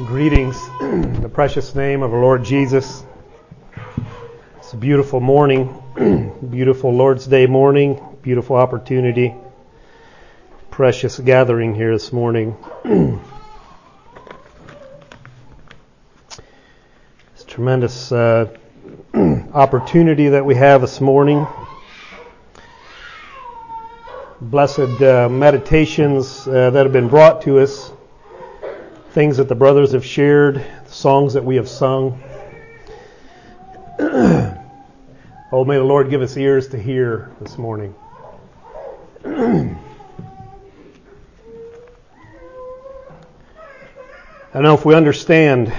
Greetings in the precious name of our Lord Jesus. It's a beautiful morning, beautiful Lord's Day morning, beautiful opportunity, precious gathering here this morning. It's a tremendous opportunity that we have this morning. Blessed meditations that have been brought to us, things that the brothers have shared, songs that we have sung. Oh, may the Lord give us ears to hear this morning. I know if we understand,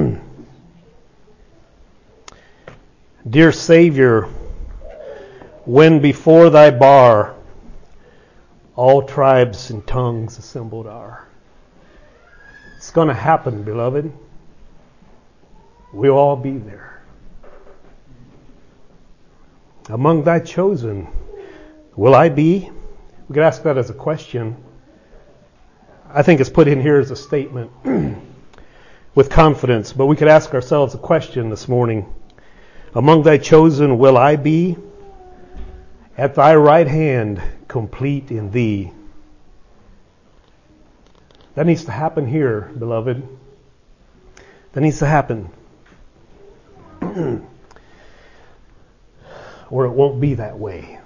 dear Savior, when before thy bar all tribes and tongues assembled are. It's going to happen, beloved. We'll all be there. Among thy chosen, will I be? We could ask that as a question. I think it's put in here as a statement with confidence, but we could ask ourselves a question this morning. Among thy chosen, will I be? At thy right hand, complete in thee. That needs to happen here, beloved. That needs to happen. Or it won't be that way.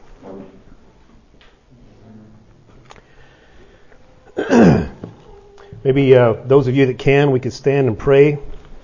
Maybe those of you that can, we could stand and pray.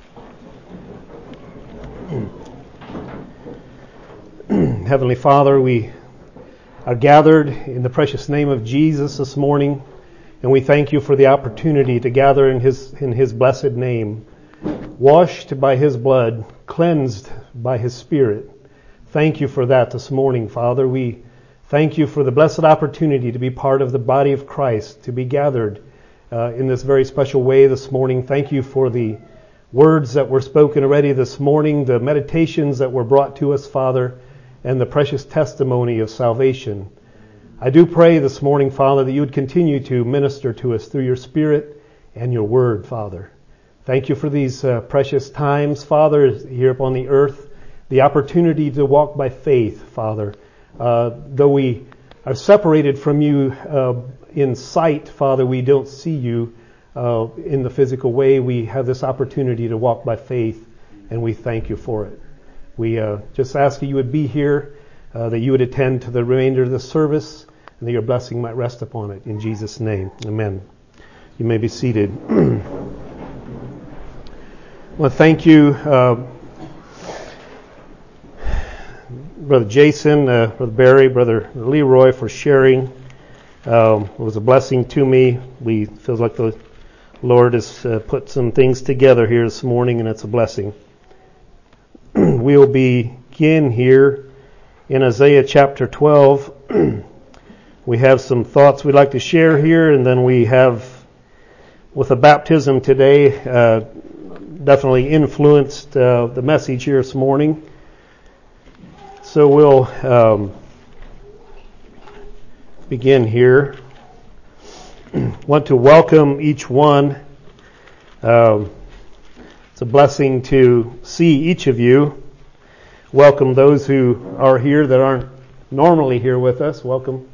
Heavenly Father, we are gathered in the precious name of Jesus this morning, and we thank you for the opportunity to gather in His blessed name, washed by His blood, cleansed by His Spirit. Thank you for that this morning, Father. We thank you for the blessed opportunity to be part of the body of Christ, to be gathered in this very special way this morning. Thank you for the words that were spoken already this morning, the meditations that were brought to us, Father, and the precious testimony of salvation. I do pray this morning, Father, that you would continue to minister to us through your Spirit and your Word, Father. Thank you for these precious times, Father, here upon the earth, the opportunity to walk by faith, Father. Though we are separated from you in sight, Father, we don't see you in the physical way. We have this opportunity to walk by faith, and we thank you for it. We just ask that you would be here, that you would attend to the remainder of the service, and that your blessing might rest upon it. In Jesus' name, amen. You may be seated. Well, thank you, Brother Jason, Brother Barry, Brother Leroy, for sharing. It was a blessing to me. It feels like the Lord has put some things together here this morning, and it's a blessing. We'll begin here in Isaiah chapter 12. We have some thoughts we'd like to share here, and then we have, with the baptism today, definitely influenced the message here this morning. So we'll begin here. Want to welcome each one. It's a blessing to see each of you. Welcome those who are here that aren't normally here with us. Welcome.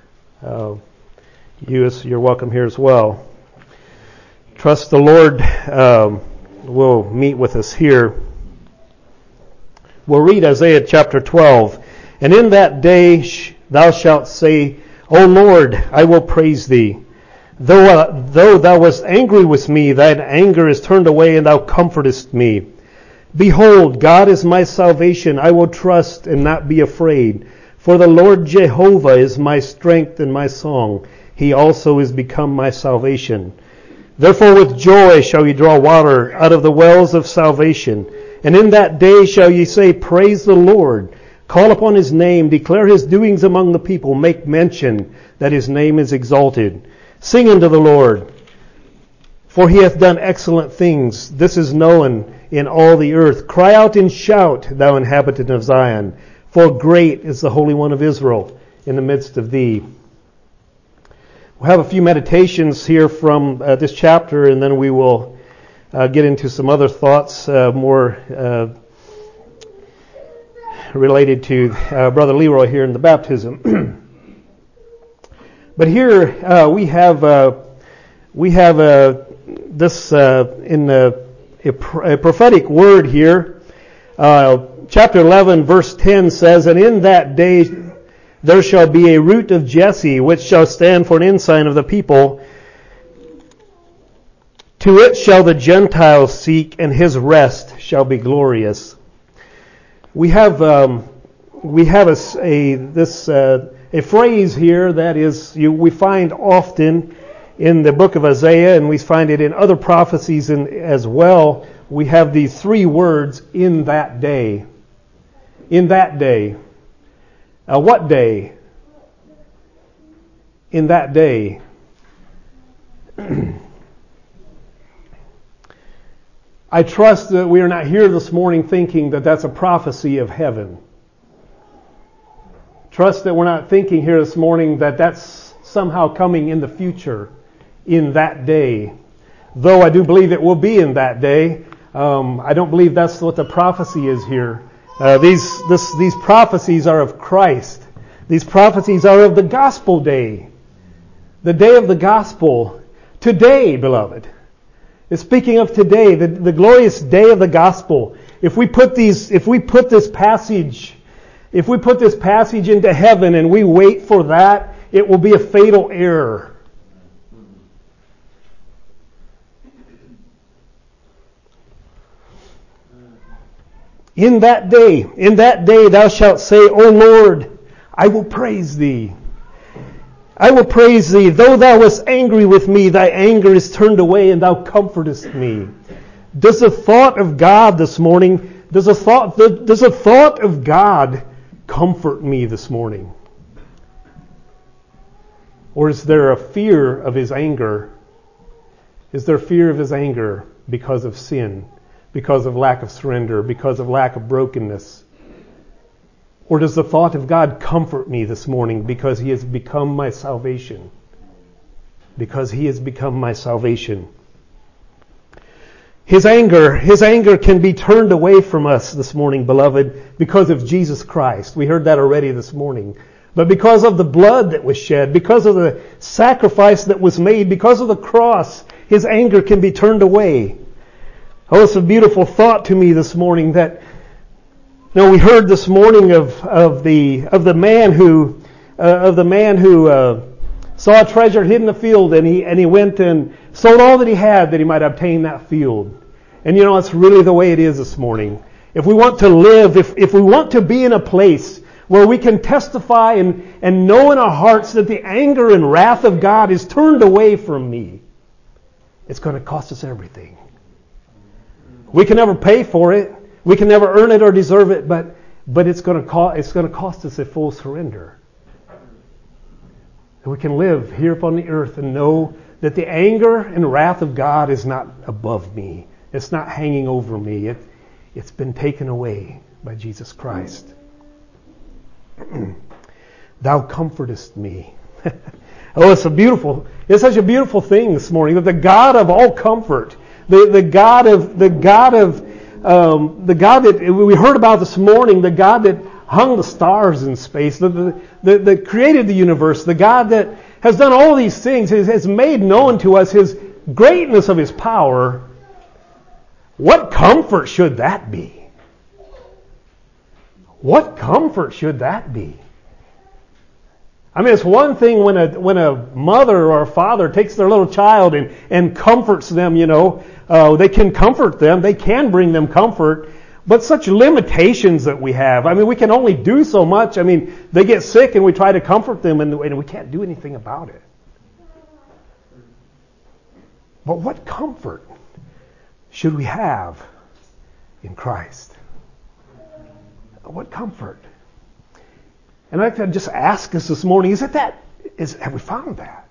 You're welcome here as well. Trust the Lord will meet with us here. We'll read Isaiah chapter 12. And in that day thou shalt say, O Lord, I will praise thee. Though thou wast angry with me, thine anger is turned away, and thou comfortest me. Behold, God is my salvation. I will trust and not be afraid. For the Lord Jehovah is my strength and my song. He also is become my salvation. Therefore with joy shall ye draw water out of the wells of salvation. And in that day shall ye say, Praise the Lord. Call upon his name. Declare his doings among the people. Make mention that his name is exalted. Sing unto the Lord, for he hath done excellent things. This is known in all the earth. Cry out and shout, thou inhabitant of Zion, for great is the Holy One of Israel in the midst of thee. We'll have a few meditations here from this chapter, and then we will get into some other thoughts more related to Brother Leroy here in the baptism. But here we have this in a prophetic word here. Chapter 11, verse 10 says, "And in that day there shall be a root of Jesse, which shall stand for an ensign of the people. To it shall the Gentiles seek, and his rest shall be glorious." We have a phrase here that is we find often in the book of Isaiah, and we find it in other prophecies as well. We have these three words: "in that day." In that day. What day? In that day. I trust that we are not here this morning thinking that that's a prophecy of heaven. Trust that we're not thinking here this morning that that's somehow coming in the future, in that day. Though I do believe it will be in that day, I don't believe that's what the prophecy is here. These prophecies are of Christ. These prophecies are of the gospel day. The day of the gospel. Today, beloved. It's speaking of today, the glorious day of the gospel. If we put this passage into heaven and we wait for that, it will be a fatal error. In that day thou shalt say, O Lord, I will praise thee. I will praise thee. Though thou wast angry with me, thy anger is turned away, and thou comfortest me. Does the thought of God this morning, does a thought of God comfort me this morning? Or is there a fear of His anger? Is there fear of His anger because of sin, because of lack of surrender, because of lack of brokenness? Or does the thought of God comfort me this morning because He has become my salvation? Because He has become my salvation. His anger can be turned away from us this morning, beloved, because of Jesus Christ. We heard that already this morning. But because of the blood that was shed, because of the sacrifice that was made, because of the cross, His anger can be turned away. Oh, it's a beautiful thought to me this morning that we heard this morning of the man who saw a treasure hidden in the field, and he went and sold all that he had that he might obtain that field. And that's really the way it is this morning. If we want to live, if we want to be in a place where we can testify and know in our hearts that the anger and wrath of God is turned away from me, it's going to cost us everything. We can never pay for it. We can never earn it or deserve it, but it's going to cost us a full surrender. And we can live here upon the earth and know that the anger and wrath of God is not above me. It's not hanging over me. It's been taken away by Jesus Christ. Thou comfortest me. Oh, it's such a beautiful thing this morning that the God of all comfort, the God that we heard about this morning, the God that hung the stars in space, that created the universe, the God that has done all these things, has made known to us His greatness of His power. What comfort should that be? What comfort should that be? I mean, it's one thing when a mother or a father takes their little child and comforts them, they can comfort them, they can bring them comfort, but such limitations that we have. I mean, we can only do so much. I mean, they get sick and we try to comfort them and we can't do anything about it. But what comfort should we have in Christ? What comfort? And I'd like to just ask us this morning, have we found that?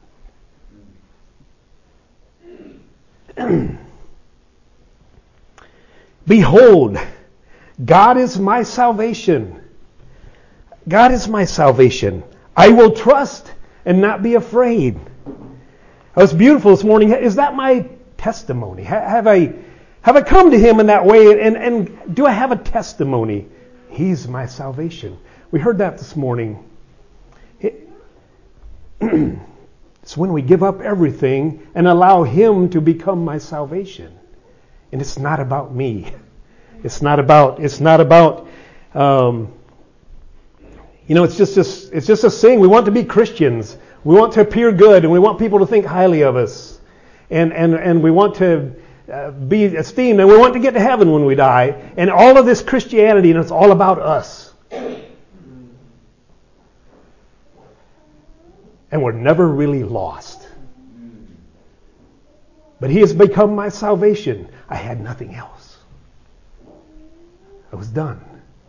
Behold, God is my salvation. God is my salvation. I will trust and not be afraid. It was beautiful this morning. Is that my testimony? Have I Have I come to Him in that way? And do I have a testimony? He's my salvation. We heard that this morning. It's when we give up everything and allow Him to become my salvation. And it's not about me. It's not about, it's just a thing. We want to be Christians. We want to appear good, and we want people to think highly of us. And we want to be esteemed, and we want to get to heaven when we die. And all of this Christianity, and it's all about us. And we're never really lost. But He has become my salvation. I had nothing else. I was done.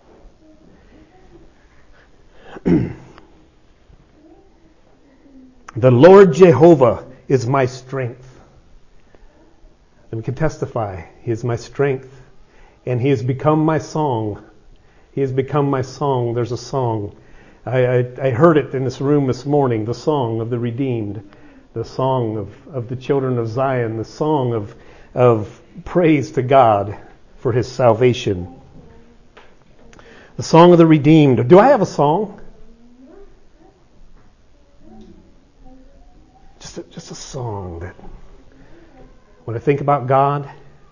The Lord Jehovah is my strength. And we can testify, He is my strength. And He has become my song. He has become my song. There's a song. I heard it in this room this morning, the song of the redeemed, the song of the children of Zion, the song of praise to God for His salvation. The song of the redeemed. Do I have a song? Just a song that when I think about God,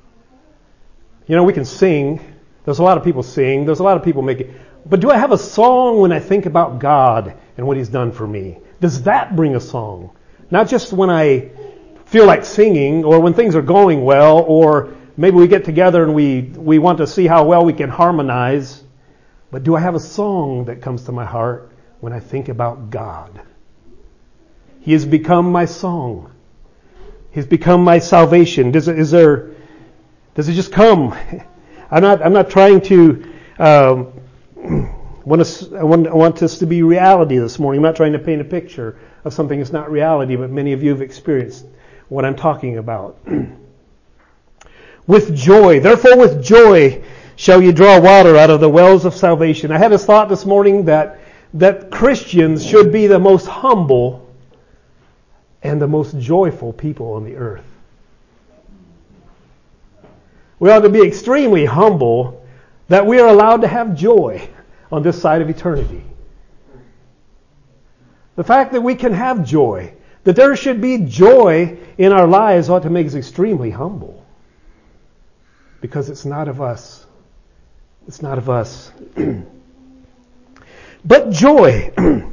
we can sing. There's a lot of people sing. There's a lot of people make it. But do I have a song when I think about God and what He's done for me? Does that bring a song? Not just when I feel like singing or when things are going well, or maybe we get together and we want to see how well we can harmonize. But do I have a song that comes to my heart when I think about God? He has become my song. He's become my salvation. Does it just come? I'm not trying to I want this to be reality this morning. I'm not trying to paint a picture of something that's not reality, but many of you have experienced what I'm talking about. With joy, therefore with joy shall you draw water out of the wells of salvation. I had this thought this morning that Christians should be the most humble and the most joyful people on the earth. We ought to be extremely humble that we are allowed to have joy on this side of eternity. The fact that we can have joy, that there should be joy in our lives, ought to make us extremely humble. Because it's not of us. It's not of us. But joy.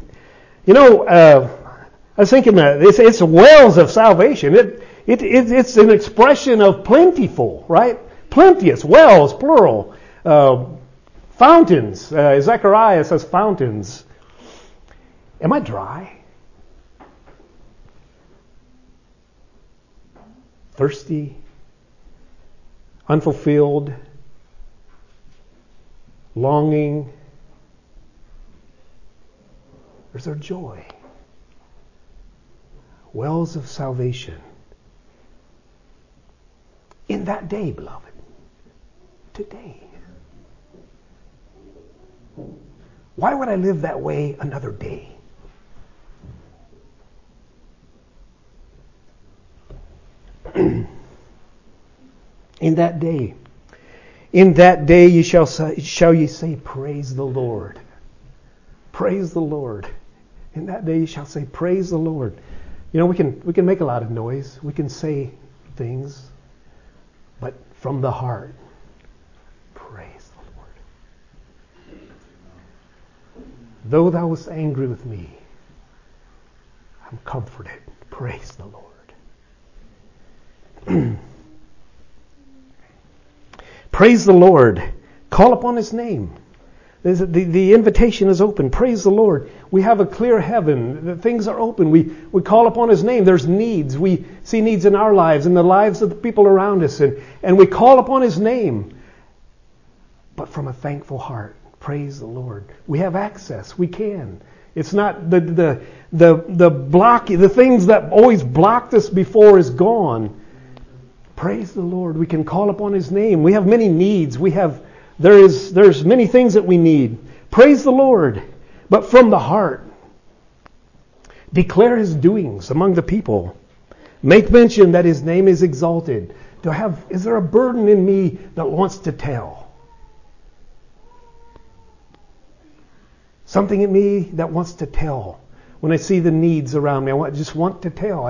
I was thinking that it's wells of salvation. It's an expression of plentiful, right? Plenteous, wells, plural. Fountains. Zechariah says fountains. Am I dry? Thirsty? Unfulfilled? Longing? Or is there joy? Wells of salvation. In that day, beloved. Today. Why would I live that way another day? In that day. In that day you shall you say, praise the Lord. Praise the Lord. In that day you shall say, praise the Lord. We can make a lot of noise. We can say things. But from the heart, praise the Lord. Though thou wast angry with me, I'm comforted. Praise the Lord. Praise the Lord. Call upon His name. The invitation is open. Praise the Lord. We have a clear heaven. The things are open. We call upon His name. There's needs. We see needs in our lives, in the lives of the people around us, and we call upon His name. But from a thankful heart. Praise the Lord. We have access. We can. It's not the things that always blocked us before is gone. Praise the Lord. We can call upon His name. We have many needs. There's many things that we need. Praise the Lord. But from the heart. Declare His doings among the people. Make mention that His name is exalted. Is there a burden in me that wants to tell? Something in me that wants to tell. When I see the needs around me, I just want to tell.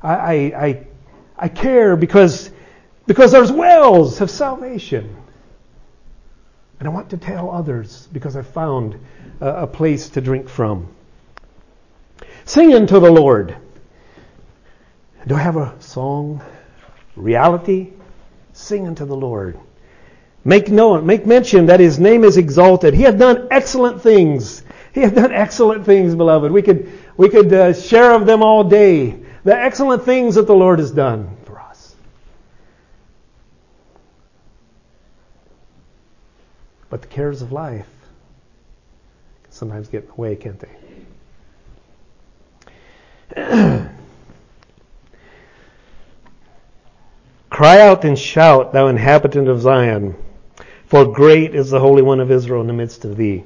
I care because there's wells of salvation. And I want to tell others because I found a place to drink from. Sing unto the Lord. Do I have a song? Reality? Sing unto the Lord. Make mention that His name is exalted. He hath done excellent things. He hath done excellent things, beloved. We could share of them all day. The excellent things that the Lord has done for us. But the cares of life can sometimes get in the way, can't they? Cry out and shout, thou inhabitant of Zion, for great is the Holy One of Israel in the midst of thee.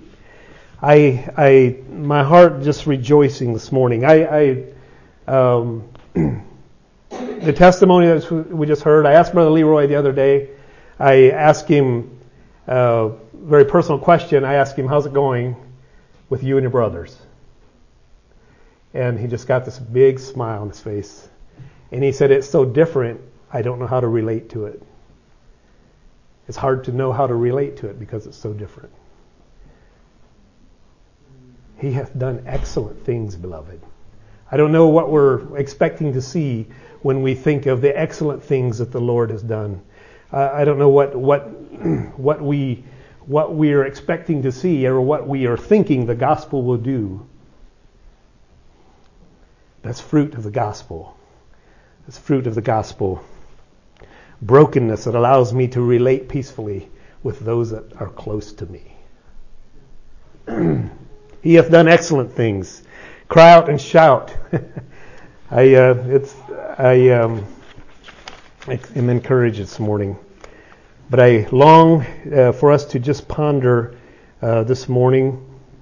My heart just rejoicing this morning. The testimony that we just heard, I asked Brother Leroy the other day, I asked him a very personal question. I asked him, how's it going with you and your brothers? And he just got this big smile on his face. And he said, it's so different, I don't know how to relate to it. It's hard to know how to relate to it because it's so different. He hath done excellent things, beloved. I don't know what we're expecting to see when we think of the excellent things that the Lord has done. I don't know what we are expecting to see or what we are thinking the gospel will do. That's fruit of the gospel. That's fruit of the gospel. Brokenness that allows me to relate peacefully with those that are close to me. He hath done excellent things. Cry out and shout. I am encouraged this morning. But I long for us to just ponder this morning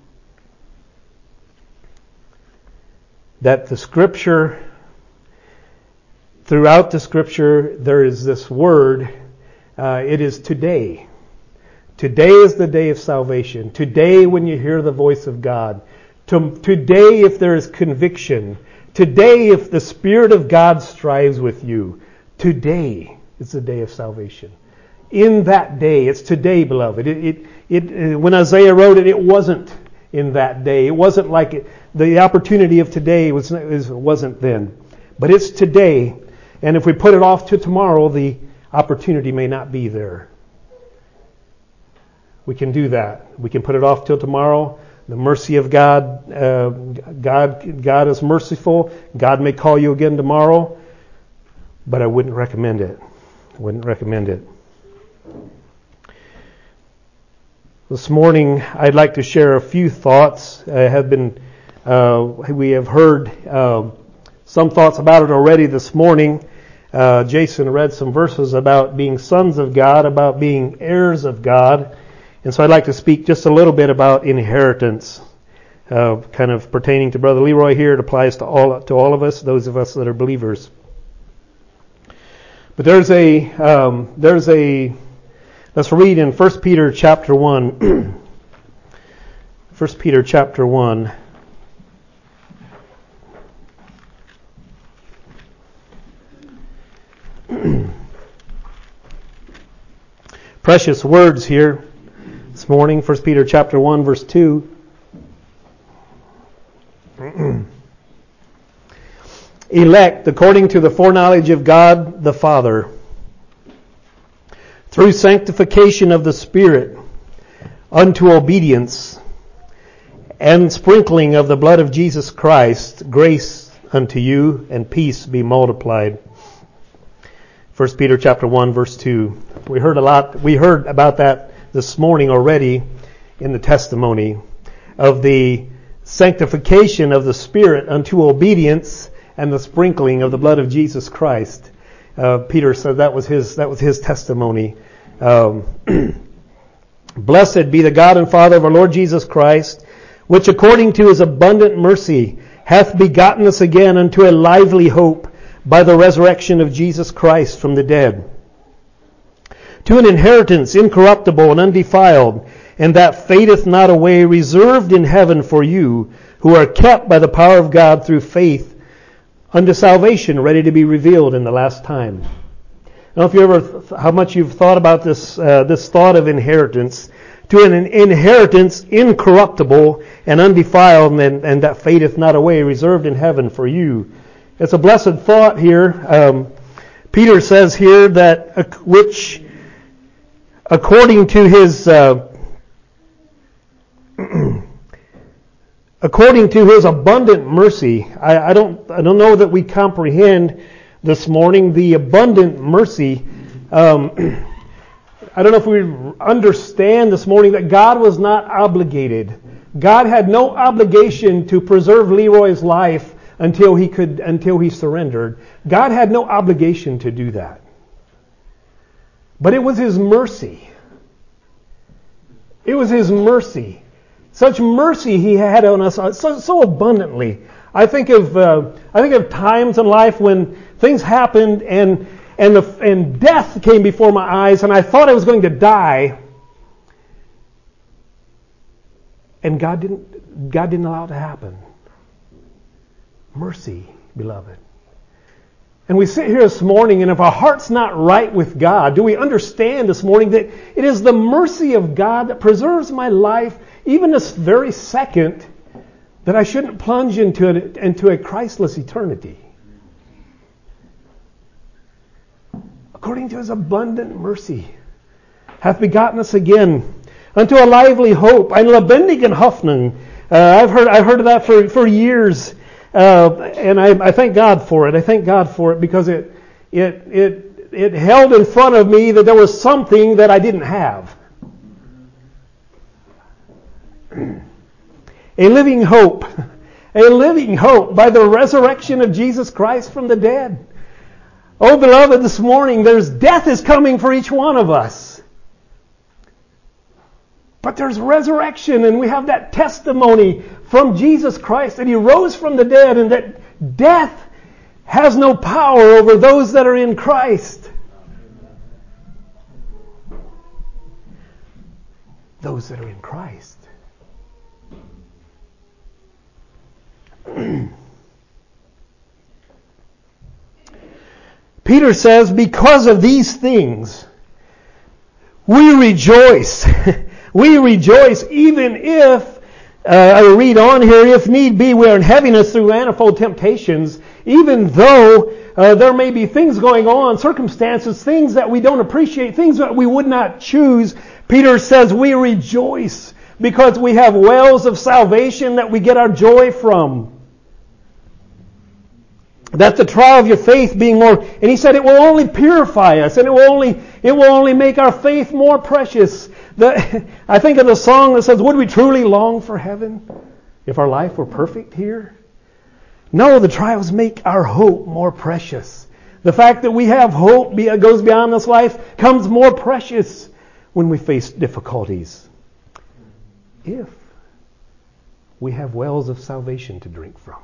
that the Scripture, throughout the Scripture, there is this word. It is today. Today is the day of salvation. Today when you hear the voice of God. Today if there is conviction. Today if the Spirit of God strives with you. Today is the day of salvation. In that day, it's today, beloved. When Isaiah wrote it, it wasn't in that day. It wasn't like the opportunity of today wasn't then. But it's today. And if we put it off to tomorrow, the opportunity may not be there. We can do that. We can put it off till tomorrow. The mercy of God, God is merciful. God may call you again tomorrow, but I wouldn't recommend it. This morning, I'd like to share a few thoughts. We have heard some thoughts about it already this morning. Jason read some verses about being sons of God, about being heirs of God. And so I'd like to speak just a little bit about inheritance, kind of pertaining to Brother Leroy here. It applies to all of us, those of us that are believers. But let's read in 1 Peter chapter 1. 1 Peter chapter 1. Precious words here this morning. 1 Peter chapter 1 verse 2. Elect according to the foreknowledge of God the Father, through sanctification of the Spirit, unto obedience, and sprinkling of the blood of Jesus Christ, grace unto you and peace be multiplied. 1 Peter chapter 1 verse 2. We heard about that this morning already in the testimony of the sanctification of the Spirit unto obedience and the sprinkling of the blood of Jesus Christ. Peter said that was his testimony. Blessed be the God and Father of our Lord Jesus Christ, which according to His abundant mercy hath begotten us again unto a lively hope by the resurrection of Jesus Christ from the dead, to an inheritance incorruptible and undefiled, and that fadeth not away, reserved in heaven for you, who are kept by the power of God through faith unto salvation, ready to be revealed in the last time. I don't know if you ever, how much you've thought about this thought of inheritance, to an inheritance incorruptible and undefiled, and that fadeth not away, reserved in heaven for you. It's a blessed thought here. Peter says here that which, according to his abundant mercy, I don't know that we comprehend this morning the abundant mercy. I don't know if we understand this morning that God was not obligated. God had no obligation to preserve Leroy's life until he surrendered. God had no obligation to do that. But it was His mercy. It was His mercy. Such mercy He had on us so abundantly. I think of times in life when things happened and death came before my eyes, and I thought I was going to die, and God didn't allow it to happen. Mercy, beloved. And we sit here this morning, and if our heart's not right with God, do we understand this morning that it is the mercy of God that preserves my life, even this very second, that I shouldn't plunge into a Christless eternity? According to His abundant mercy, hath begotten us again unto a lively hope, ein lebendigen Hoffnung. I've heard of that for years, and I thank God for it. I thank God for it because it held in front of me that there was something that I didn't have. A living hope by the resurrection of Jesus Christ from the dead. Oh, beloved, this morning death is coming for each one of us. But there's resurrection, and we have that testimony from Jesus Christ that He rose from the dead, and that death has no power over those that are in Christ. Those that are in Christ. Peter says, because of these things, we rejoice. We rejoice even if, I will read on here, if need be, we are in heaviness through manifold temptations, even though there may be things going on, circumstances, things that we don't appreciate, things that we would not choose. Peter says we rejoice because we have wells of salvation that we get our joy from. That's the trial of your faith being more, and he said it will only purify us, and it will only make our faith more precious. I think of the song that says, would we truly long for heaven if our life were perfect here? No, the trials make our hope more precious. The fact that we have hope goes beyond this life comes more precious when we face difficulties. If we have wells of salvation to drink from.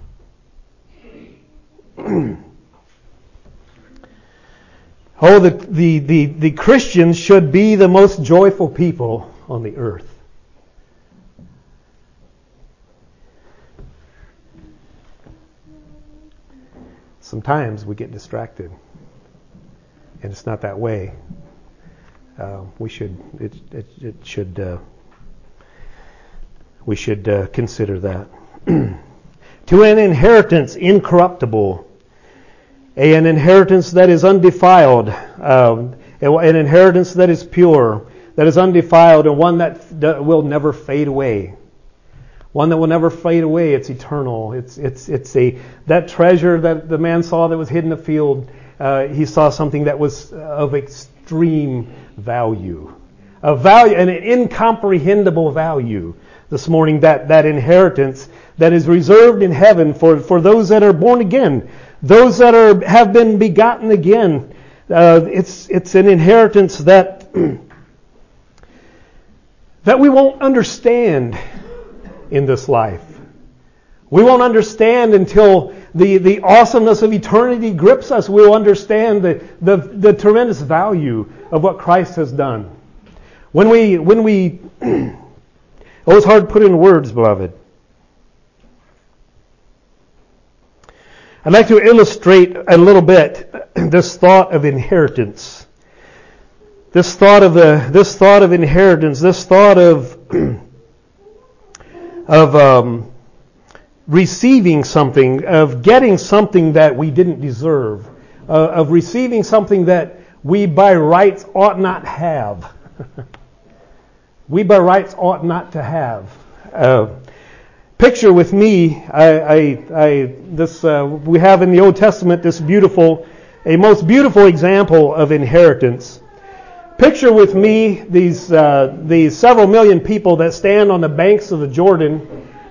Oh, the Christians should be the most joyful people on the earth. Sometimes we get distracted, and it's not that way. We should consider that. To an inheritance incorruptible, an inheritance that is undefiled, an inheritance that is pure, that is undefiled, and one that will never fade away. One that will never fade away. It's eternal. It's that treasure that the man saw that was hidden in the field. He saw something that was of extreme value, an incomprehensible value. This morning, that inheritance that is reserved in heaven for those that are born again, those that have been begotten again. It's an inheritance that we won't understand in this life. We won't understand until the awesomeness of eternity grips us. We'll understand the tremendous value of what Christ has done. When we oh, it's hard to put in words, beloved. I'd like to illustrate a little bit this thought of inheritance. This thought of inheritance, this thought of receiving something, of getting something that we didn't deserve, of receiving something that we by rights ought not have. We by rights ought not to have. Picture with me, we have in the Old Testament this a most beautiful example of inheritance. Picture with me these several million people that stand on the banks of the Jordan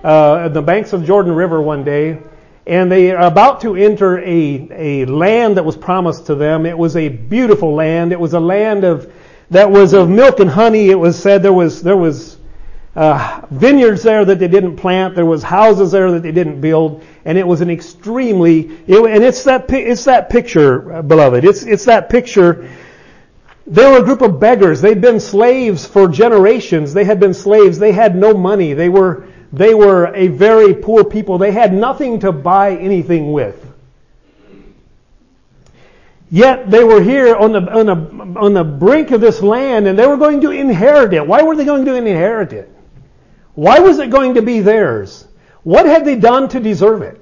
River one day, and they are about to enter a land that was promised to them. It was a beautiful land. It was a land that was of milk and honey. It was said there was vineyards there that they didn't plant. There was houses there that they didn't build, and it was an it's that picture, beloved. It's that picture. They were a group of beggars. They'd been slaves for generations. They had been slaves. They had no money. They were a very poor people. They had nothing to buy anything with. Yet they were here on the brink of this land, and they were going to inherit it. Why were they going to inherit it? Why was it going to be theirs? What had they done to deserve it?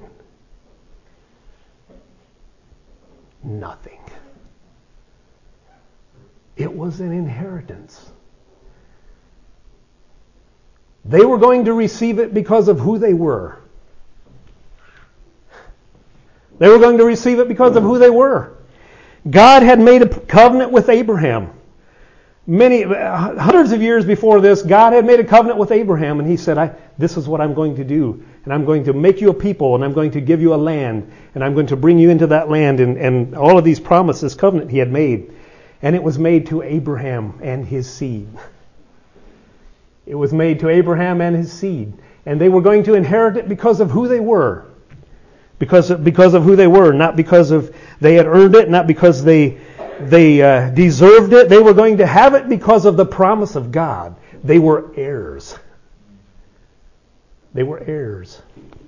Nothing. It was an inheritance. They were going to receive it because of who they were. They were going to receive it because of who they were. God had made a covenant with Abraham. Hundreds of years before this, God had made a covenant with Abraham, and He said, this is what I'm going to do. And I'm going to make you a people, and I'm going to give you a land, and I'm going to bring you into that land, and all of these promises, covenant He had made. And it was made to Abraham and his seed. It was made to Abraham and his seed. And they were going to inherit it because of who they were. Because of who they were, not because of they had earned it, not because they deserved it. They were going to have it because of the promise of God. They were heirs. They were heirs.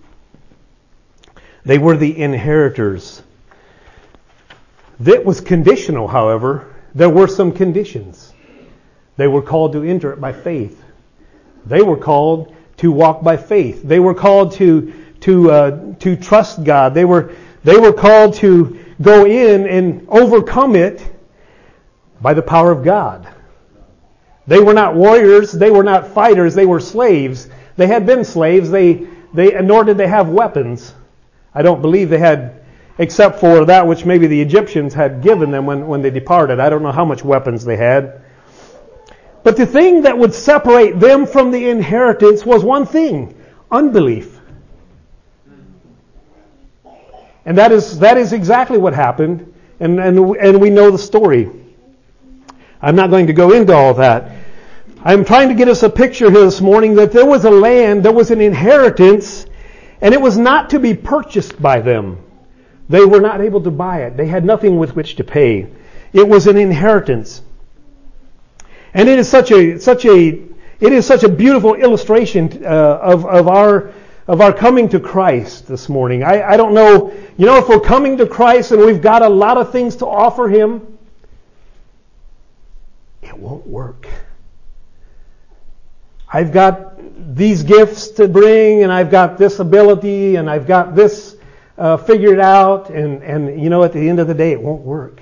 They were the inheritors. That was conditional, however. There were some conditions. They were called to enter it by faith. They were called to walk by faith. They were called to trust God. They were called to go in and overcome it by the power of God. They were not warriors. They were not fighters. They were slaves. They had been slaves. Nor did they have weapons. I don't believe they had, except for that which maybe the Egyptians had given them when they departed. I don't know how much weapons they had. But the thing that would separate them from the inheritance was one thing: unbelief. And that is exactly what happened. And we know the story. I'm not going to go into all that. I'm trying to get us a picture here this morning that there was a land, there was an inheritance, and it was not to be purchased by them. They were not able to buy it. They had nothing with which to pay. It was an inheritance. And it is such a beautiful illustration of our coming to Christ this morning. I don't know, if we're coming to Christ and we've got a lot of things to offer Him, it won't work. I've got these gifts to bring, and I've got this ability, and I've got this figured out, and at the end of the day, it won't work.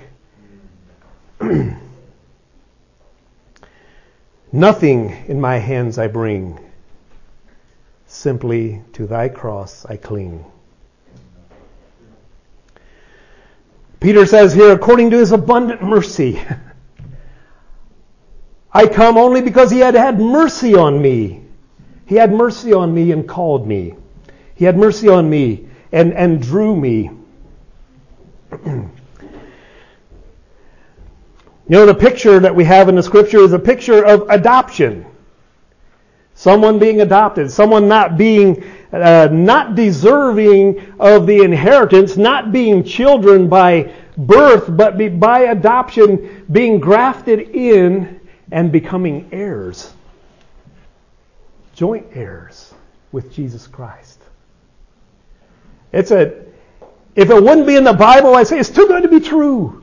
Nothing in my hands I bring, simply to thy cross I cling. Peter says here, according to his abundant mercy, I come only because he had had mercy on me. He had mercy on me and called me. He had mercy on me and drew me. The picture that we have in the Scripture is a picture of adoption. Someone being adopted. Someone not being not deserving of the inheritance, not being children by birth, but by adoption, being grafted in and becoming heirs. Joint heirs with Jesus Christ. If it wouldn't be in the Bible, I'd say it's too good to be true.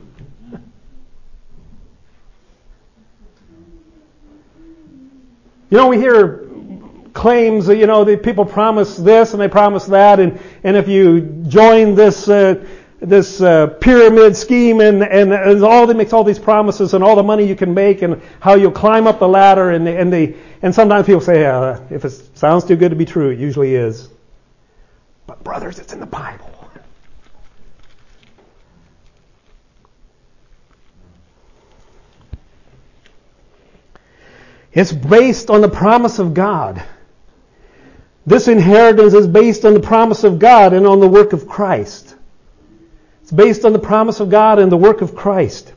You know, we hear claims that, the people promise this and they promise that, and if you join this pyramid scheme and all that makes all these promises and all the money you can make and how you'll climb up the ladder and sometimes people say, if it sounds too good to be true, it usually is. But brothers, it's in the Bible. It's based on the promise of God. This inheritance is based on the promise of God and on the work of Christ. It's based on the promise of God and the work of Christ.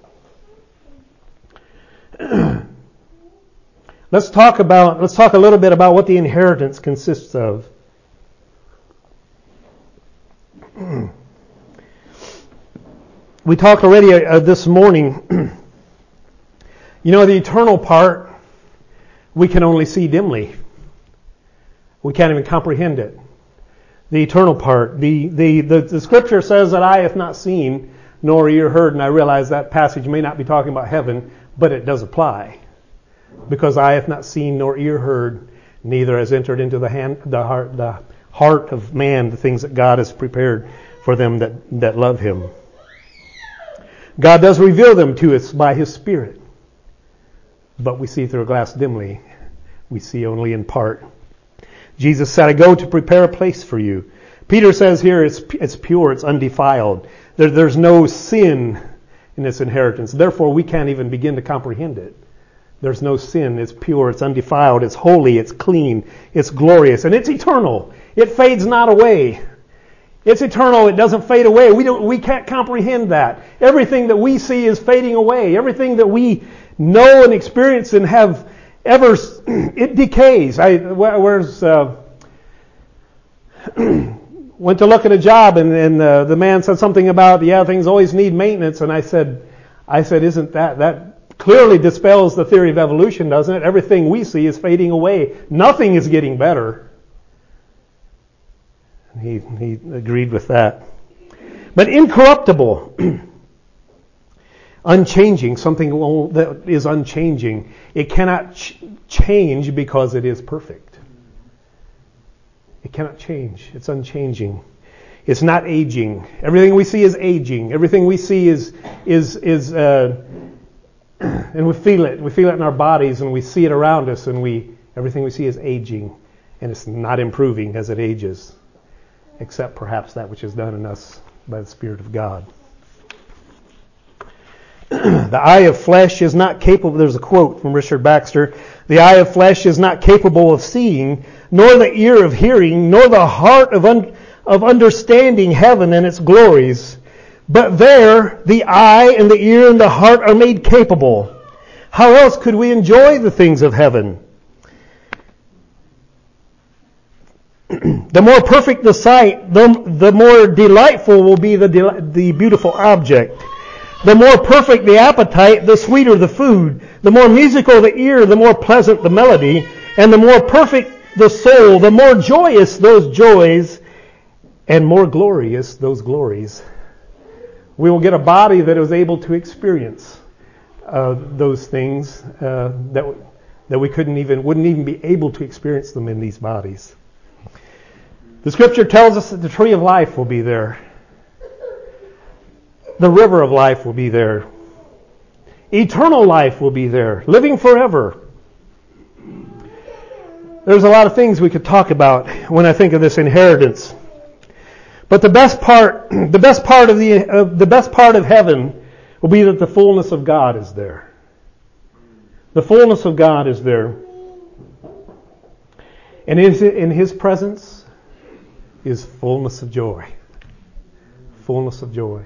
Let's talk a little bit about what the inheritance consists of. We talked already this morning. The eternal part we can only see dimly. We can't even comprehend it. The eternal part. The scripture says that eye hath not seen, nor ear heard, and I realize that passage may not be talking about heaven, but it does apply. Because eye hath not seen, nor ear heard, neither has entered into the heart of man the things that God has prepared for them that love Him. God does reveal them to us by His Spirit. But we see through a glass dimly. We see only in part. Jesus said, I go to prepare a place for you. Peter says here it's pure, it's undefiled. There's no sin in this inheritance. Therefore, we can't even begin to comprehend it. There's no sin. It's pure, it's undefiled, it's holy, it's clean, it's glorious, and it's eternal. It fades not away. It's eternal. It doesn't fade away. We can't comprehend that. Everything that we see is fading away. Everything that we know and experience and have ever, it decays. Went to look at a job and the man said something about, things always need maintenance. And I said, isn't that clearly dispels the theory of evolution, doesn't it? Everything we see is fading away. Nothing is getting better. He agreed with that. But incorruptible, unchanging, something that is unchanging. It cannot change because it is perfect. It cannot change. It's unchanging. It's not aging. Everything we see is aging. Everything we see is and we feel it. We feel it in our bodies and we see it around us and everything we see is aging and it's not improving as it ages. Except perhaps that which is done in us by the Spirit of God. The eye of flesh is not capable, there's a quote from Richard Baxter, the eye of flesh is not capable of seeing, nor the ear of hearing, nor the heart of understanding heaven and its glories. But there, the eye and the ear and the heart are made capable. How else could we enjoy the things of heaven? The more perfect the sight, the more delightful will be the beautiful object. The more perfect the appetite, the sweeter the food. The more musical the ear, the more pleasant the melody. And the more perfect the soul, the more joyous those joys, and more glorious those glories. We will get a body that is able to experience those things that we wouldn't even be able to experience them in these bodies. The Scripture tells us that the tree of life will be there. The river of life will be there. Eternal life will be there. Living forever. There's a lot of things we could talk about when I think of this inheritance. But the best part of heaven will be that the fullness of God is there. The fullness of God is there. And in His presence is fullness of joy. Fullness of joy.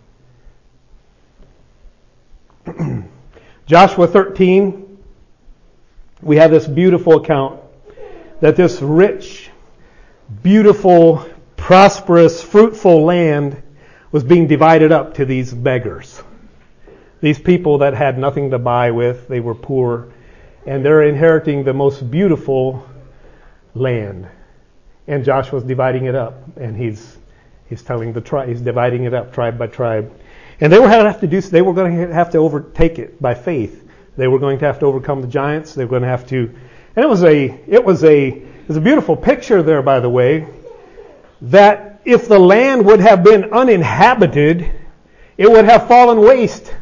Joshua 13, we have this beautiful account that this rich beautiful, prosperous, fruitful land was being divided up to these beggars. These people that had nothing to buy with, they were poor, and they're inheriting the most beautiful land. And Joshua's dividing it up, and he's telling the tribe, he's dividing it up tribe by tribe. And they were going to have to overtake it by faith. They were going to have to overcome the giants. They were going to have to, and it was a beautiful picture there, by the way, that if the land would have been uninhabited, it would have fallen waste.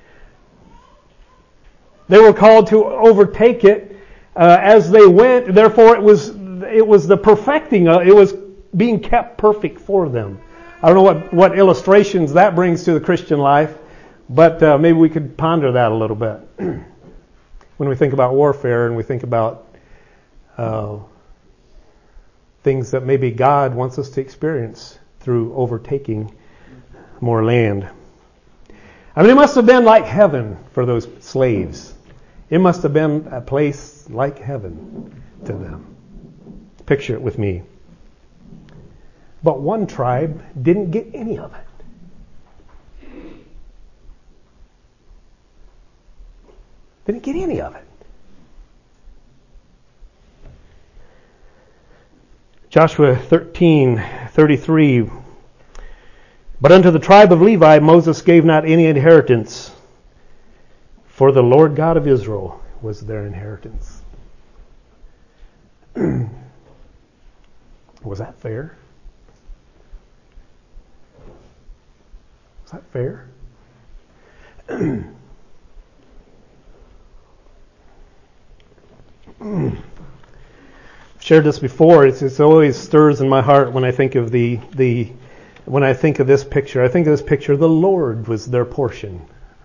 They were called to overtake it as they went. Therefore, it was the perfecting. It was being kept perfect for them. I don't know what illustrations that brings to the Christian life, but maybe we could ponder that a little bit when we think about warfare and we think about things that maybe God wants us to experience through overtaking more land. I mean, it must have been like heaven for those slaves. It must have been a place like heaven to them. Picture it with me. But one tribe didn't get any of it. Didn't get any of it. Joshua 13:33. But unto the tribe of Levi Moses gave not any inheritance, for the Lord God of Israel was their inheritance. Was that fair? Was that fair? I've shared this before. It always stirs in my heart when I think of when I think of this picture. I think of this picture, the Lord was their portion.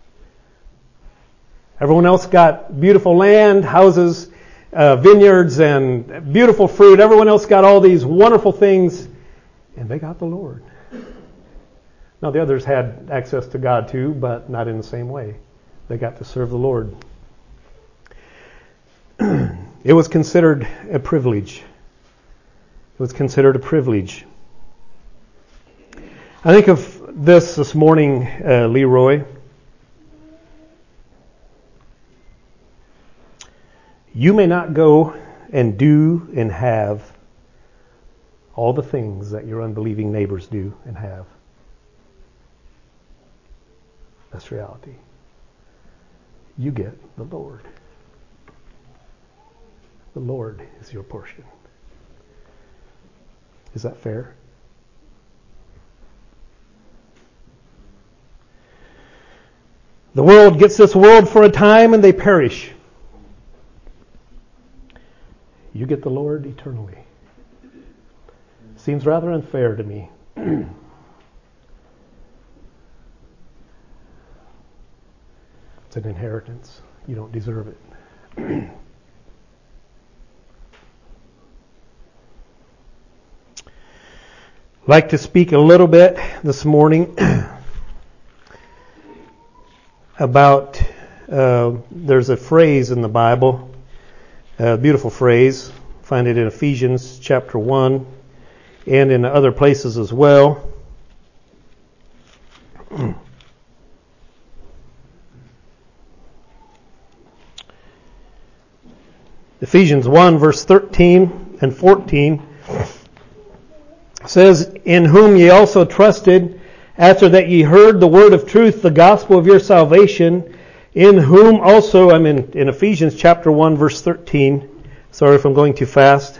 Everyone else got beautiful land, houses, vineyards, and beautiful fruit. Everyone else got all these wonderful things, and they got the Lord. Now, the others had access to God too, but not in the same way. They got to serve the Lord. It was considered a privilege. It was considered a privilege. I think of this morning, Leroy. You may not go and do and have all the things that your unbelieving neighbors do and have. That's reality. You get the Lord. The Lord is your portion. Is that fair? The world gets this world for a time and they perish. You get the Lord eternally. Seems rather unfair to me. It's an inheritance. You don't deserve it. I'd like to speak a little bit this morning about, there's a phrase in the Bible, a beautiful phrase, find it in Ephesians chapter 1 and in other places as well. Ephesians 1 verse 13 and 14 says, in whom ye also trusted, after that ye heard the word of truth, the gospel of your salvation, in whom also, I'm in Ephesians chapter 1 verse 13. Sorry if I'm going too fast.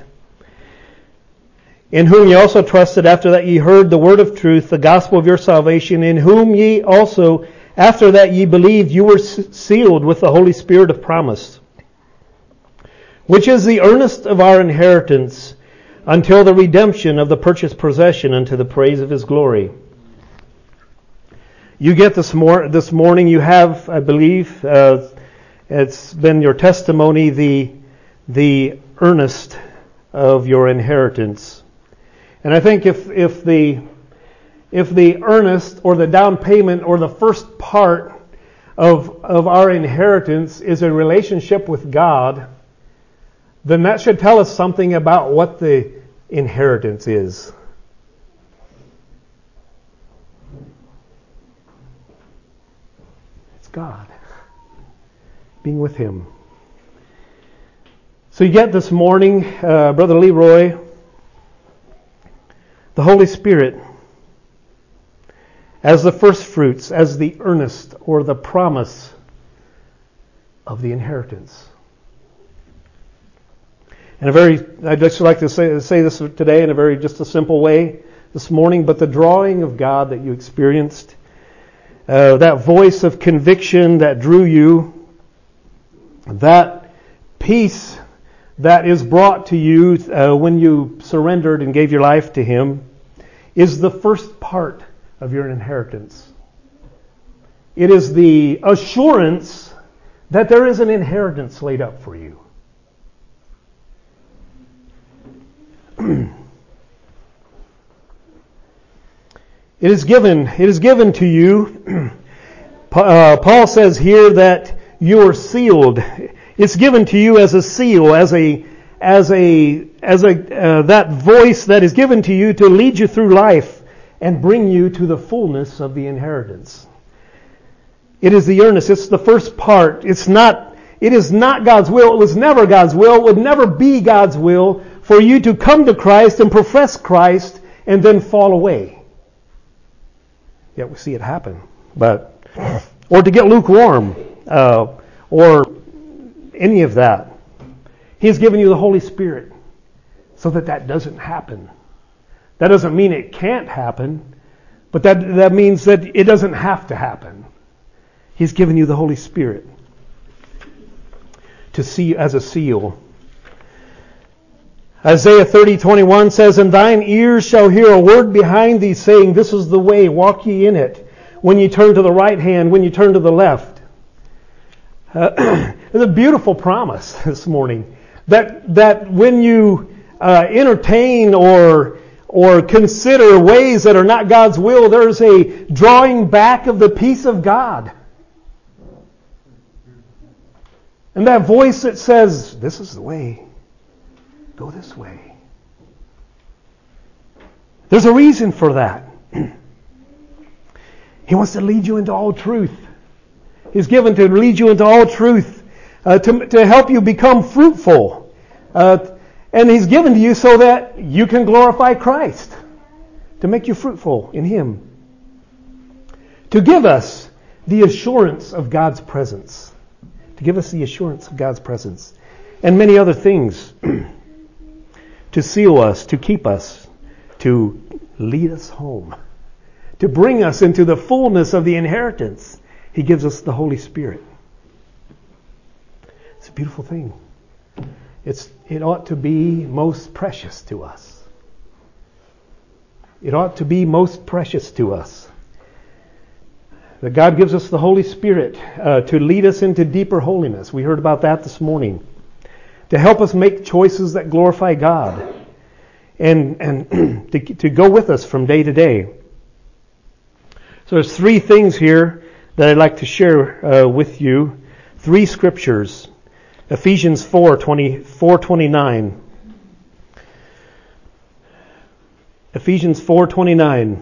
In whom ye also trusted, after that ye heard the word of truth, the gospel of your salvation, in whom ye also, after that ye believed, you were sealed with the Holy Spirit of promise, which is the earnest of our inheritance, until the redemption of the purchased possession unto the praise of His glory. You get this morning, you have, I believe, it's been your testimony, the earnest of your inheritance. And I think if the earnest or the down payment or the first part of our inheritance is a relationship with God, then that should tell us something about what the inheritance is. It's God. Being with Him. So you get this morning, Brother Leroy, the Holy Spirit as the first fruits, as the earnest or the promise of the inheritance. And I'd just like to say this today in a very just a simple way this morning, but the drawing of God that you experienced, that voice of conviction that drew you, that peace that is brought to you when you surrendered and gave your life to Him, is the first part of your inheritance. It is the assurance that there is an inheritance laid up for you. It is given to you. Paul says here that you are sealed. It's given to you as a seal, that voice that is given to you to lead you through life and bring you to the fullness of the inheritance. It is the earnest. It's the first part. It is not God's will. It was never God's will. It would never be God's will for you to come to Christ and profess Christ and then fall away. Yet we see it happen. Or to get lukewarm, or any of that. He has given you the Holy Spirit so that doesn't happen. That doesn't mean it can't happen, but that means that it doesn't have to happen. He's given you the Holy Spirit to see as a seal. Isaiah 30:21 says, "And thine ears shall hear a word behind thee, saying, This is the way, walk ye in it. When ye turn to the right hand, when ye turn to the left." It's a beautiful promise this morning. That when you entertain or consider ways that are not God's will, there's a drawing back of the peace of God. And that voice that says, "This is the way. Go this way." There's a reason for that. He wants to lead you into all truth. He's given to lead you into all truth, to help you become fruitful. And He's given to you so that you can glorify Christ, to make you fruitful in Him. To give us the assurance of God's presence. To give us the assurance of God's presence. And many other things. To seal us, to keep us, to lead us home. To bring us into the fullness of the inheritance. He gives us the Holy Spirit. It's a beautiful thing. It ought to be most precious to us. It ought to be most precious to us. That God gives us the Holy Spirit to lead us into deeper holiness. We heard about that this morning. To help us make choices that glorify God. And to go with us from day to day. So there's three things here that I'd like to share with you. Three scriptures. Ephesians 4:29. Ephesians 4:29.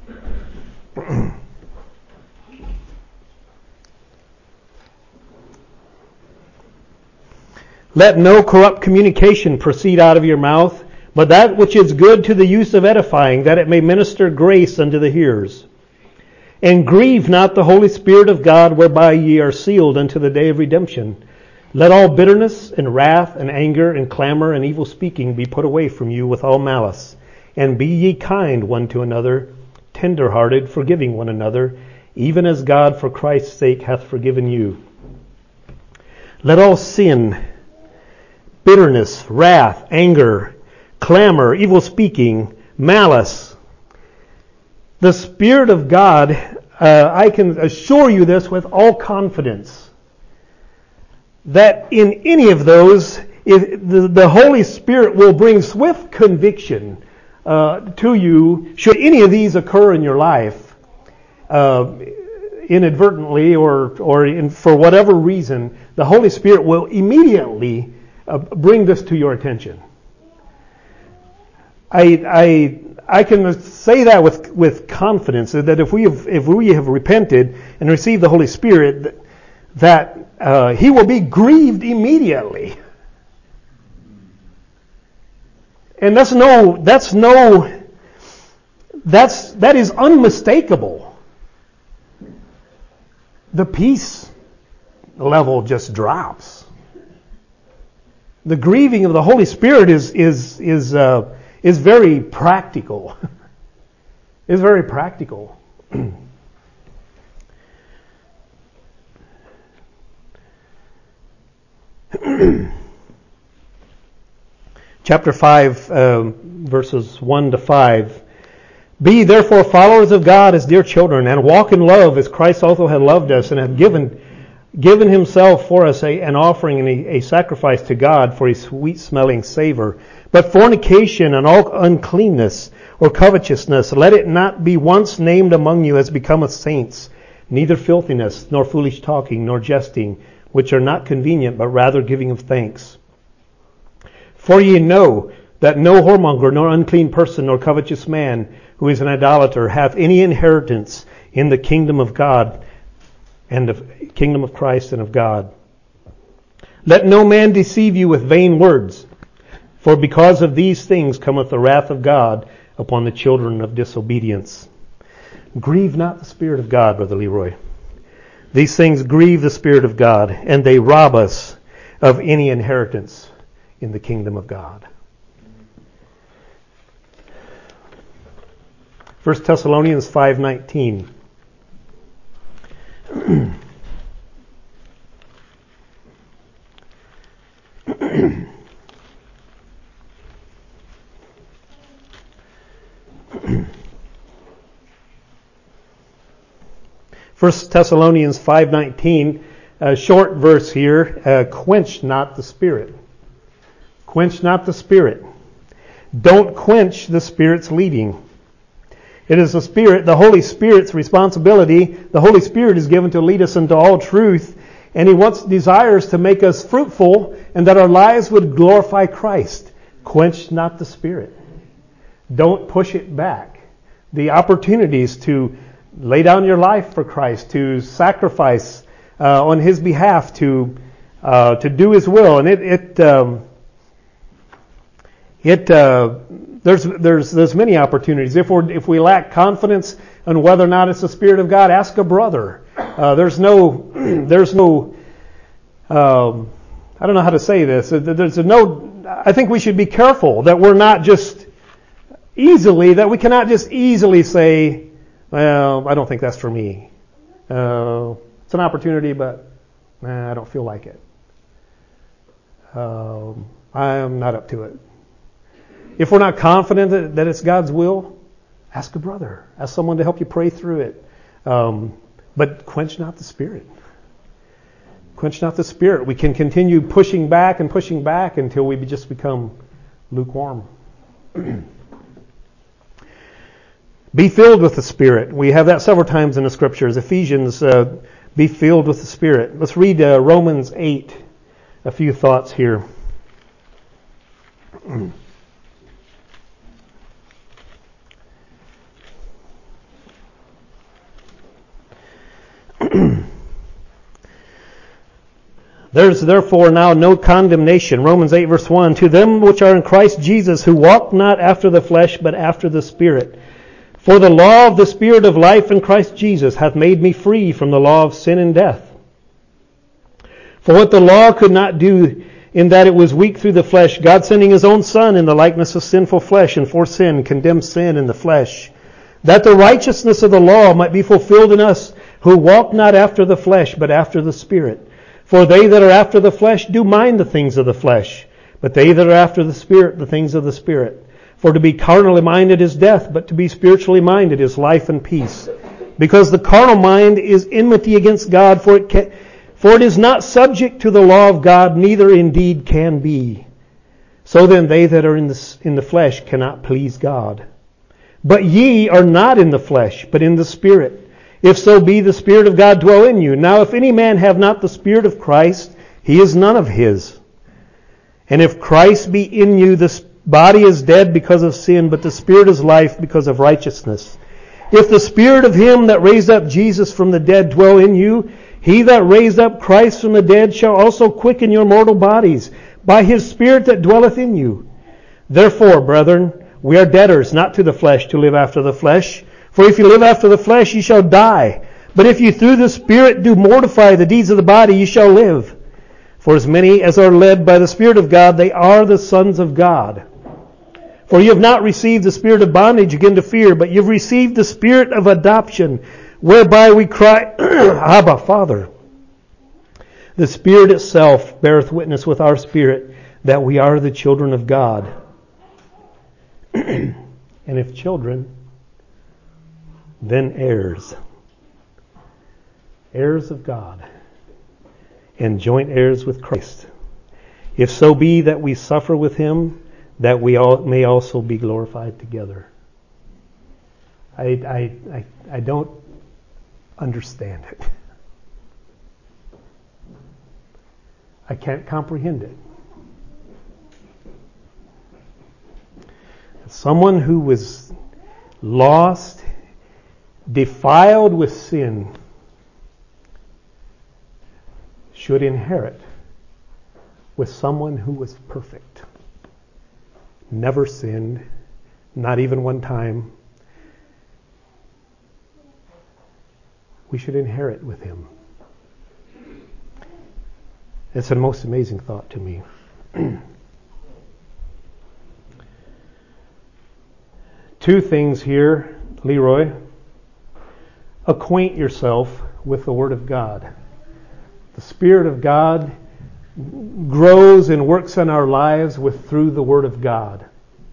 "Let no corrupt communication proceed out of your mouth, but that which is good to the use of edifying, that it may minister grace unto the hearers. And grieve not the Holy Spirit of God, whereby ye are sealed unto the day of redemption. Let all bitterness and wrath and anger and clamor and evil speaking be put away from you with all malice. And be ye kind one to another, tender-hearted, forgiving one another, even as God for Christ's sake hath forgiven you. Let all sin, bitterness, wrath, anger, clamor, evil speaking, malice. The Spirit of God, I can assure you this with all confidence, that in any of those, the Holy Spirit will bring swift conviction to you should any of these occur in your life, inadvertently or for whatever reason. The Holy Spirit will immediately bring this to your attention. I can say that with confidence that if we have repented and received the Holy Spirit, that He will be grieved immediately. And that is unmistakable. The peace level just drops. The grieving of the Holy Spirit is very practical. It's very practical. Chapter 5, verses 1 to 5. Be therefore followers of God as dear children, and walk in love as Christ also had loved us and hath given himself for us an offering and a sacrifice to God for a sweet-smelling savor. But fornication and all uncleanness or covetousness, let it not be once named among you as becometh saints, neither filthiness, nor foolish talking, nor jesting, which are not convenient, but rather giving of thanks. For ye know that no whoremonger, nor unclean person, nor covetous man, who is an idolater, hath any inheritance in the kingdom of God, and the kingdom of Christ and of God. Let no man deceive you with vain words, for because of these things cometh the wrath of God upon the children of disobedience. Grieve not the Spirit of God, Brother Leroy. These things grieve the Spirit of God, and they rob us of any inheritance in the kingdom of God. 1 Thessalonians 5:19. 1 Thessalonians 5:19, a short verse here, quench not the Spirit. Quench not the Spirit. Don't quench the Spirit's leading. It is the Spirit, the Holy Spirit's responsibility. The Holy Spirit is given to lead us into all truth, and He desires to make us fruitful and that our lives would glorify Christ. Quench not the Spirit. Don't push it back. The opportunities to lay down your life for Christ, to sacrifice on His behalf, to do His will, and there's many opportunities. If we lack confidence on whether or not it's the Spirit of God, ask a brother. I don't know how to say this. I think we should be careful that we're not just we cannot just easily say, well, I don't think that's for me. It's an opportunity, but I don't feel like it. I'm not up to it. If we're not confident that it's God's will, ask a brother. Ask someone to help you pray through it. But quench not the Spirit. Quench not the Spirit. We can continue pushing back until we just become lukewarm. Be filled with the Spirit. We have that several times in the Scriptures. Ephesians, be filled with the Spirit. Let's read Romans 8. A few thoughts here. There's therefore now no condemnation. Romans 8 verse 1. To them which are in Christ Jesus, who walk not after the flesh, but after the Spirit. For the law of the Spirit of life in Christ Jesus hath made me free from the law of sin and death. For what the law could not do, in that it was weak through the flesh, God sending His own Son in the likeness of sinful flesh, and for sin condemned sin in the flesh, that the righteousness of the law might be fulfilled in us, who walk not after the flesh, but after the Spirit. For they that are after the flesh do mind the things of the flesh, but they that are after the Spirit, the things of the Spirit. For to be carnally minded is death, but to be spiritually minded is life and peace. Because the carnal mind is enmity against God, for it is not subject to the law of God, neither indeed can be. So then they that are in the flesh cannot please God. But ye are not in the flesh, but in the Spirit, if so be the Spirit of God dwell in you. Now if any man have not the Spirit of Christ, he is none of His. And if Christ be in you, body is dead because of sin, but the Spirit is life because of righteousness. If the Spirit of Him that raised up Jesus from the dead dwell in you, He that raised up Christ from the dead shall also quicken your mortal bodies by His Spirit that dwelleth in you. Therefore, brethren, we are debtors, not to the flesh, to live after the flesh. For if you live after the flesh, ye shall die. But if you through the Spirit do mortify the deeds of the body, ye shall live. For as many as are led by the Spirit of God, they are the sons of God. For you have not received the spirit of bondage again to fear, but you've received the Spirit of adoption, whereby we cry, Abba, Father. The Spirit itself beareth witness with our spirit that we are the children of God. And if children, then heirs. Heirs of God, and joint heirs with Christ. If so be that we suffer with Him, that we all may also be glorified together. I don't understand it. I can't comprehend it. Someone who was lost, defiled with sin, should inherit with someone who was perfect. Never sinned, not even one time. We should inherit with Him. It's a most amazing thought to me. Two things here, Leroy. Acquaint yourself with the Word of God. The Spirit of God grows and works in our lives through the Word of God.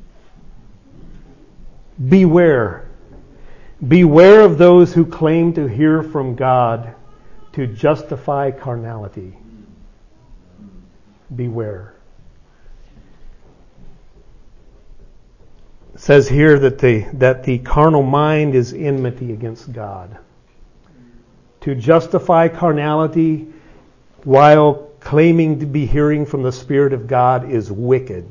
Beware. Beware of those who claim to hear from God to justify carnality. Beware. It says here that the carnal mind is enmity against God. To justify carnality while claiming to be hearing from the Spirit of God is wicked.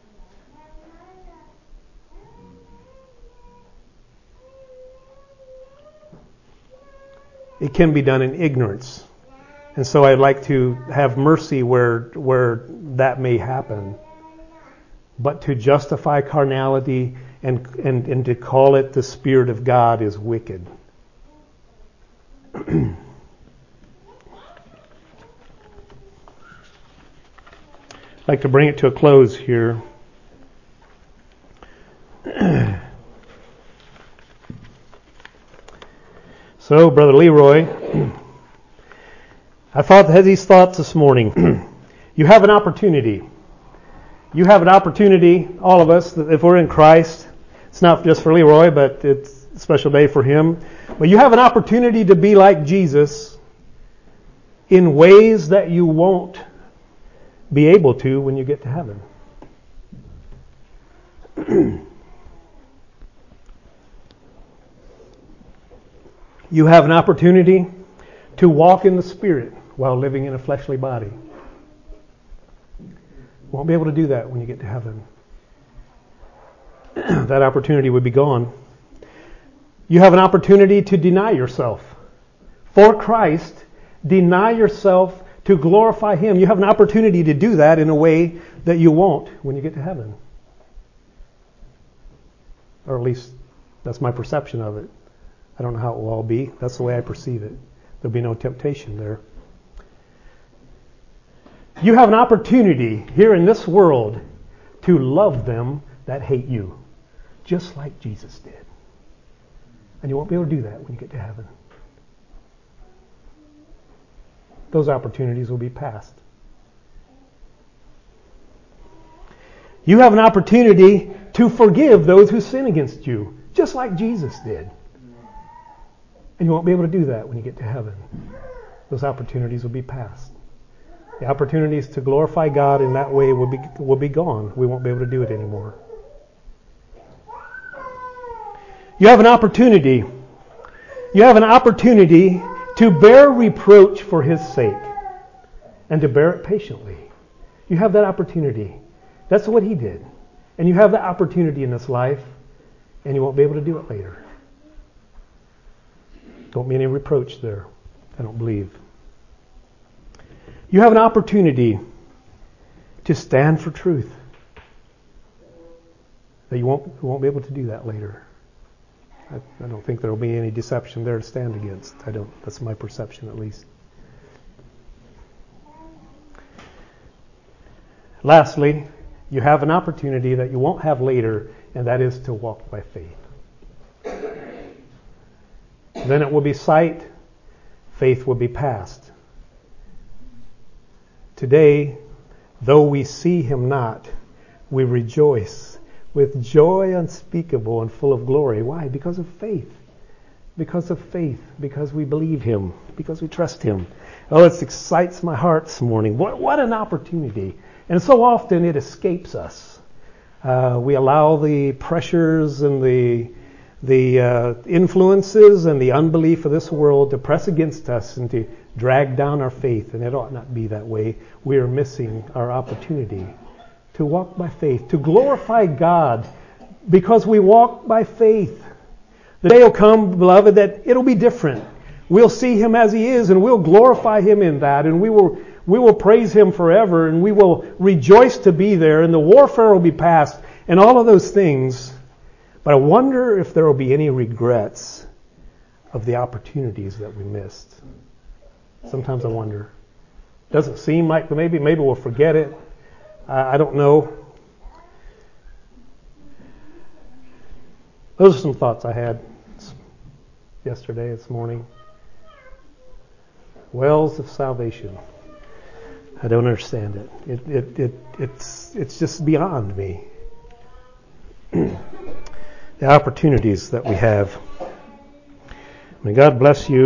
It can be done in ignorance. And so I'd like to have mercy where that may happen. But to justify carnality and to call it the Spirit of God is wicked. I'd like to bring it to a close here. So, Brother Leroy, I had these thoughts this morning. You have an opportunity. You have an opportunity, all of us, if we're in Christ. It's not just for Leroy, but it's a special day for him. But you have an opportunity to be like Jesus in ways that you won't be able to when you get to heaven. You have an opportunity to walk in the Spirit while living in a fleshly body. Won't be able to do that when you get to heaven. That opportunity would be gone. You have an opportunity to deny yourself. For Christ, deny yourself to glorify Him. You have an opportunity to do that in a way that you won't when you get to heaven. Or at least that's my perception of it. I don't know how it will all be. That's the way I perceive it. There'll be no temptation there. You have an opportunity here in this world to love them that hate you, just like Jesus did. And you won't be able to do that when you get to heaven. Those opportunities will be passed. You have an opportunity to forgive those who sin against you, just like Jesus did. And you won't be able to do that when you get to heaven. Those opportunities will be passed. The opportunities to glorify God in that way will be gone. We won't be able to do it anymore. You have an opportunity. You have an opportunity to bear reproach for His sake and to bear it patiently. You have that opportunity. That's what He did. And you have the opportunity in this life, and you won't be able to do it later. Don't mean any reproach there. I don't believe. You have an opportunity to stand for truth. That you won't be able to do that later. I don't think there will be any deception there to stand against. That's my perception at least. Lastly, you have an opportunity that you won't have later, and that is to walk by faith. Then it will be sight, faith will be past. Today, though we see him not, we rejoice with joy unspeakable and full of glory. Why? Because of faith. Because of faith. Because we believe him. Because we trust him. Oh, it excites my heart this morning. What an opportunity. And so often it escapes us. We allow the pressures and the influences and the unbelief of this world to press against us and to drag down our faith. And it ought not be that way. We are missing our opportunity to walk by faith, to glorify God, because we walk by faith. The day will come, beloved, that it'll be different. We'll see him as he is, and we'll glorify him in that, and we will praise him forever, and we will rejoice to be there, and the warfare will be past, and all of those things. But I wonder if there will be any regrets of the opportunities that we missed. Sometimes I wonder. Doesn't seem like maybe we'll forget it. I don't know. Those are some thoughts I had yesterday, this morning. Wells of salvation. I don't understand it. It's just beyond me. The opportunities that we have. May God bless you.